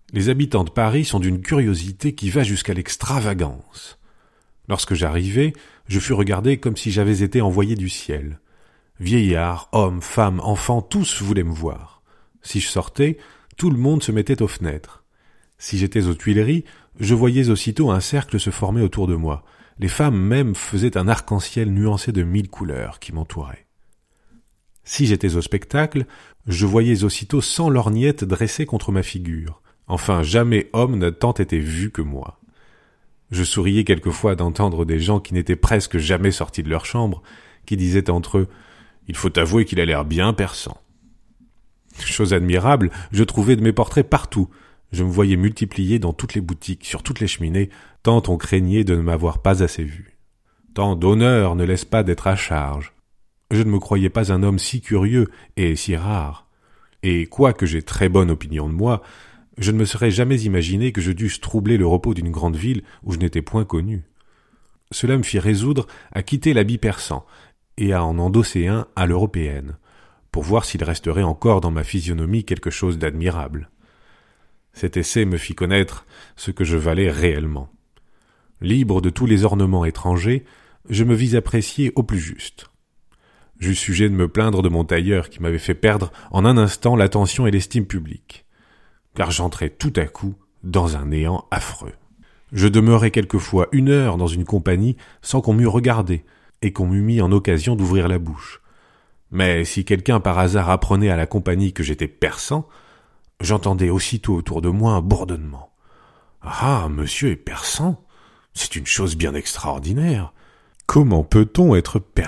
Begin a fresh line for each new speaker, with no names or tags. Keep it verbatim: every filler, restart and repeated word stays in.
Les habitants de Paris sont d'une curiosité qui va jusqu'à l'extravagance. Lorsque j'arrivai, je fus regardé comme si j'avais été envoyé du ciel. Vieillards, hommes, femmes, enfants, tous voulaient me voir. Si je sortais, tout le monde se mettait aux fenêtres. Si j'étais aux Tuileries, je voyais aussitôt un cercle se former autour de moi. Les femmes même faisaient un arc-en-ciel nuancé de mille couleurs qui m'entourait. Si j'étais au spectacle, je voyais aussitôt cent lorgnettes dressées contre ma figure. Enfin, jamais homme n'a tant été vu que moi. Je souriais quelquefois d'entendre des gens qui n'étaient presque jamais sortis de leur chambre, qui disaient entre eux « Il faut avouer qu'il a l'air bien perçant ». Chose admirable, je trouvais de mes portraits partout. Je me voyais multiplié dans toutes les boutiques, sur toutes les cheminées, tant on craignait de ne m'avoir pas assez vu. Tant d'honneur ne laisse pas d'être à charge. Je ne me croyais pas un homme si curieux et si rare. Et quoique j'aie très bonne opinion de moi, je ne me serais jamais imaginé que je dusse troubler le repos d'une grande ville où je n'étais point connu. Cela me fit résoudre à quitter l'habit persan et à en endosser un à l'européenne, pour voir s'il resterait encore dans ma physionomie quelque chose d'admirable. Cet essai me fit connaître ce que je valais réellement. Libre de tous les ornements étrangers, je me vis apprécié au plus juste. J'eus sujet de me plaindre de mon tailleur qui m'avait fait perdre en un instant l'attention et l'estime publique, car j'entrais tout à coup dans un néant affreux. Je demeurais quelquefois une heure dans une compagnie sans qu'on m'eût regardé et qu'on m'eût mis en occasion d'ouvrir la bouche. Mais si quelqu'un par hasard apprenait à la compagnie que j'étais persan, j'entendais aussitôt autour de moi un bourdonnement. « Ah, monsieur est persan ? C'est une chose bien extraordinaire. Comment peut-on être persan ?»